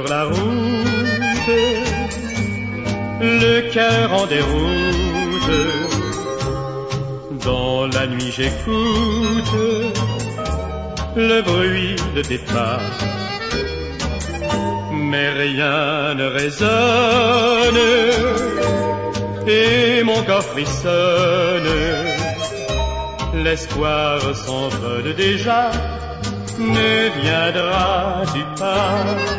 la route, le cœur en déroute. Dans la nuit j'écoute le bruit de tes pas, mais rien ne résonne et mon corps frissonne. L'espoir s'envole déjà, ne viendras-tu pas?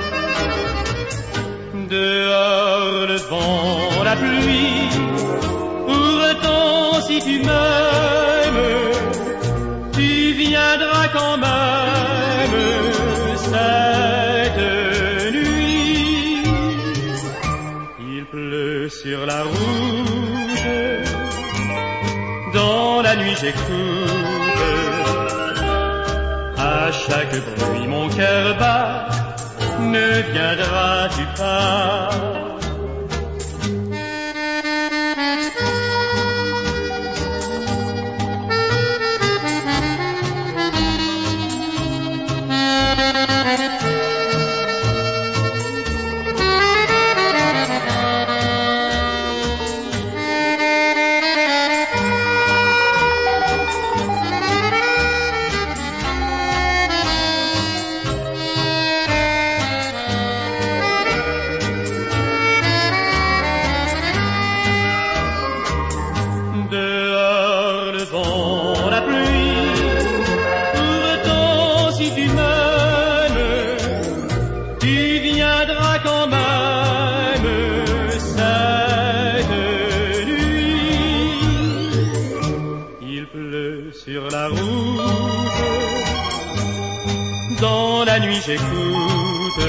Dehors le vent, la pluie, pourtant si tu m'aimes, tu viendras quand même cette nuit. Il pleut sur la route, dans la nuit j'écoute, à chaque bruit mon cœur bat, ne viendras-tu pas? La pluie, pourtant si tu m'aimes, tu viendras quand même cette nuit. Il pleut sur la route, dans la nuit j'écoute,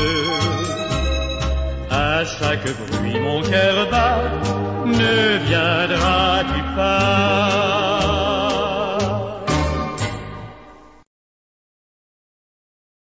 à chaque bruit mon cœur bat, ne viendras-tu pas?